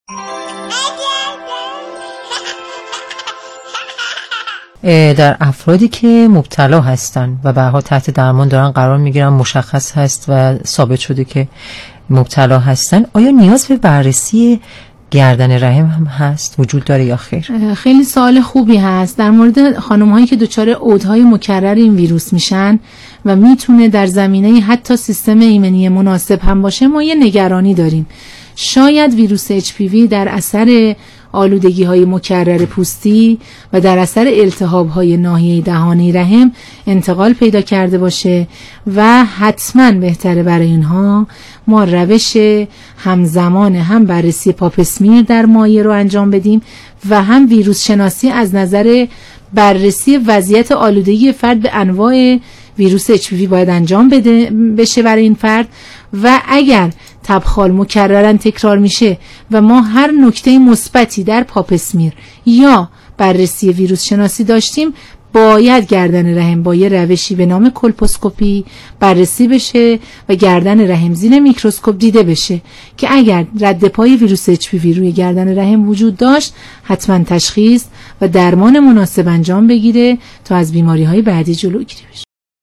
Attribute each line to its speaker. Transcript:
Speaker 1: در افرادی که مبتلا هستن و به هر حال تحت درمان دارن قرار میگیرن، مشخص هست و ثابت شده که مبتلا هستن، آیا نیاز به بررسی گردن رحم هم هست، وجود داره یا خیر؟
Speaker 2: خیلی سوال خوبی هست. در مورد خانم‌هایی که دچار عودهای مکرر این ویروس میشن و میتونه در زمینه حتی سیستم ایمنی مناسب هم باشه، ما یه نگرانی داریم. شاید ویروس HPV در اثر آلودگی‌های مکرر پوستی و در اثر التهاب‌های ناحیه دهانه رحم انتقال پیدا کرده باشه و حتماً بهتره برای اینها ما روش همزمان هم بررسی پاپسمیر در مایع رو انجام بدیم و هم ویروس شناسی از نظر بررسی وضعیت آلودگی فرد به انواع ویروس HPV باید انجام بشه برای این فرد. و اگر تبخال مکررن تکرار میشه و ما هر نکته مثبتی در پاپسمیر یا بررسی ویروس شناسی داشتیم، باید گردن رحم با یه روشی به نام کولپوسکوپی بررسی بشه و گردن رحم زیر میکروسکوپ دیده بشه که اگر رد پای ویروس HPV روی گردن رحم وجود داشت، حتما تشخیص و درمان مناسب انجام بگیره تا از بیماری‌های بعدی جلوگیری بشه.